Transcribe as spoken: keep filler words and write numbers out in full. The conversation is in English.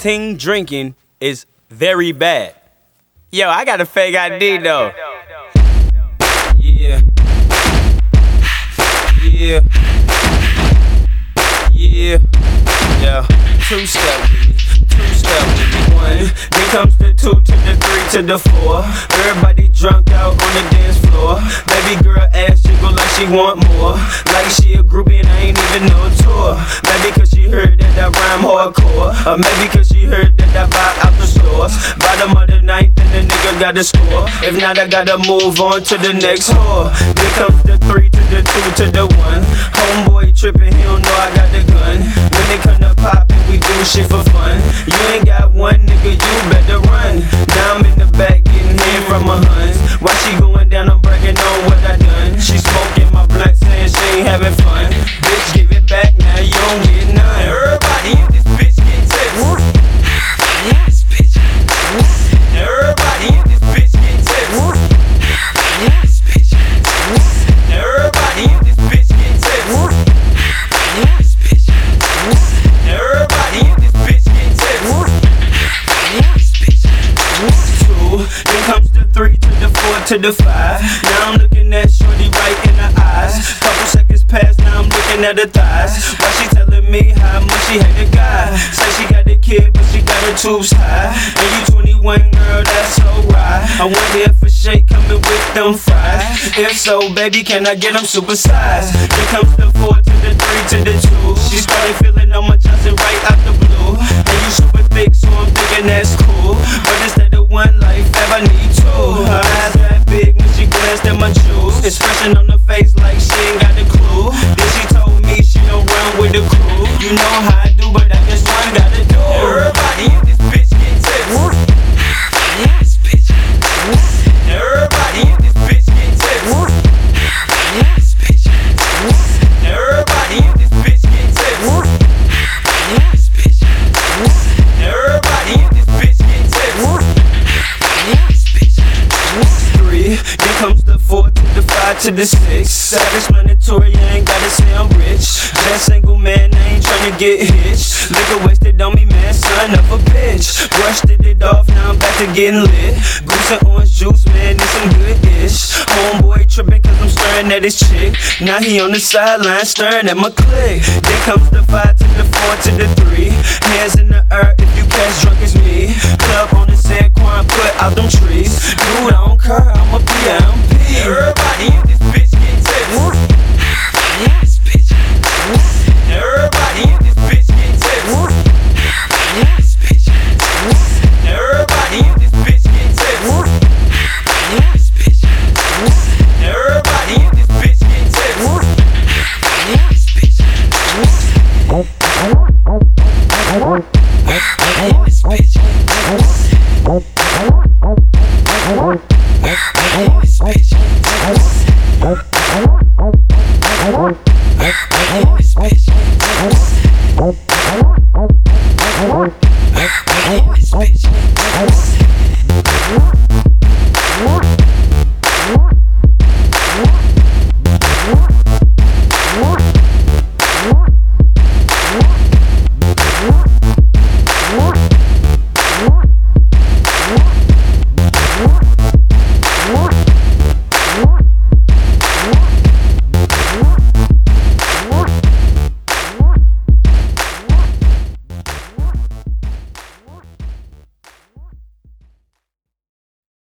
team drinking is very bad. Yo, I got a fake I D though. Yeah. Yeah. Yeah. Yeah. Two step with me. Two step with me. One. Then comes the two to the three to the four. Everybody drunk out on the dance floor. Baby girl ass jiggle like she want more. Like she a groupie and I ain't even no tour. Maybe cause she heard that I rhyme hardcore. Or maybe cause she heard that I buy out the stores. Bottom of the ninth and the nigga got the score. If not, I gotta move on to the next whore. Then comes the three to the two to the one. Homeboy trippin', he don't know I got the gun. When they come to poppin', we do shit for fun. You ain't got one nigga, you better run. Now I'm in the back getting head from my huns. While she going down, I'm bragging on what I done. She smoking my blunt, saying she ain't having fun. Bitch, give it back, now you don't get none. Everybody in this bitch get tips. Everybody in this bitch. Everybody in this bitch get tips. Everybody in this bitch. Everybody in this bitch get tips. Everybody in this bitch. Everybody in this bitch get tips. Everybody in this bitch. Two, then comes the three to the four to the five. Now I'm looking at shorty right in the eyes. Couple seconds pass, now I'm looking at her thighs. While she telling me how much she hate the guy. Say she got the kid, but she got her tubes high. And you twenty-one, girl, that's so right. I wonder if a shake coming with them fries. If so, baby, can I get them supersized? Then comes the four to the three to the two. She started feeling on my Johnson right out the blue. And you super thick, so I'm thinking that's cool. But instead of one life, I need two. Her eyes that big when she glanced at my jewels. Expression on her face like she ain't got a clue. Then she told me she don't run with the crew. You know how I do, but I just one gotta do. Everybody in this bitch get tips. Everybody in this bitch. Everybody in this bitch get tips. Everybody in this bitch. Everybody in this bitch get tips. Everybody in this bitch. Everybody in this bitch get tips. Everybody in this bitch. Three, then comes the four to the five to the six. Self-explanatory, you ain't gotta say I'm rich. Just single man, I ain't tryna get hitched. Liquor wasted on me, man, son of a bitch. Brushed it off, now I'm back to getting lit. Goose and orange juice, man, it's some good-ish. Homeboy trippin' cause I'm staring at his chick. Now he on the sideline staring at my clique. Then comes the five to the four to the three. Hands in the air if you catch drunk as me. Club on the San Juan, put out them trees. Dude, I don't care, I'm a P M P. Everybody in this bitch get tips. Everybody in this bitch. Everybody in this bitch get tips. Everybody in this bitch. Everybody in this bitch get tips. Everybody in this bitch. Everybody in this bitch get tips. Everybody in this bitch. Everybody in this bitch. Everybody in this bitch. Everybody in this bitch.